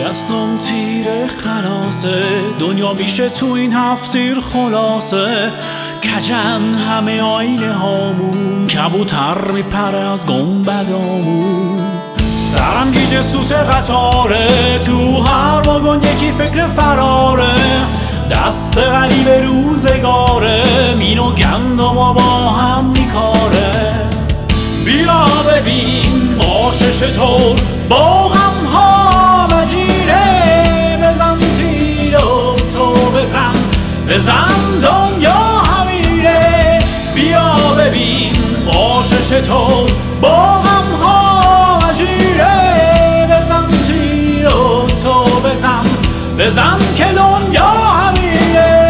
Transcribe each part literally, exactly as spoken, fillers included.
دستم تیر خلاصه، دنیا میشه تو این هفتیر خلاصه. کجن همه آینه هامون، کبوتر میپره از گنبدامون. سرم گیج سوت قطاره، تو هر واگن یکی فکر فراره. دست غریب روزگاره، مین و گندم و با هم میکاره. بیا ببین باشه چطور با غم ها وجیره. بزن تیر و تو بزن، بزن دنیا همیره. بیا ببین باشه چطور با غم ها وجیره. بزن تیر و تو بزن، بزن که دنیا همیره.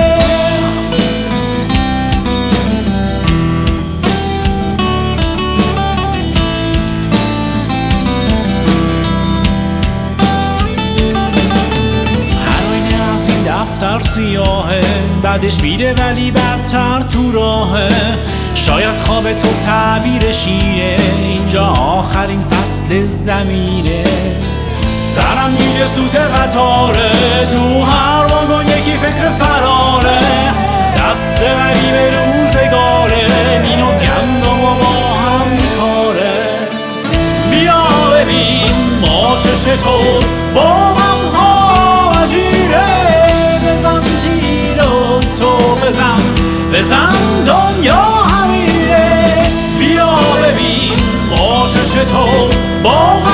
دفتر سیاهه، بعدش میره ولی بدتر تو راهه. شاید خواب تو تعبیر شیره، اینجا آخرین فصل زمینه. سرم گیج سوت قطاره، تو هر واگن یکی فکر فراره. دست غریب روزگاره، مین و گندم و با هم میکاره. بیا ببین باشه چطور با غم ها وجیره. بزن دنیا همیره. بیا ببین باشه چطور با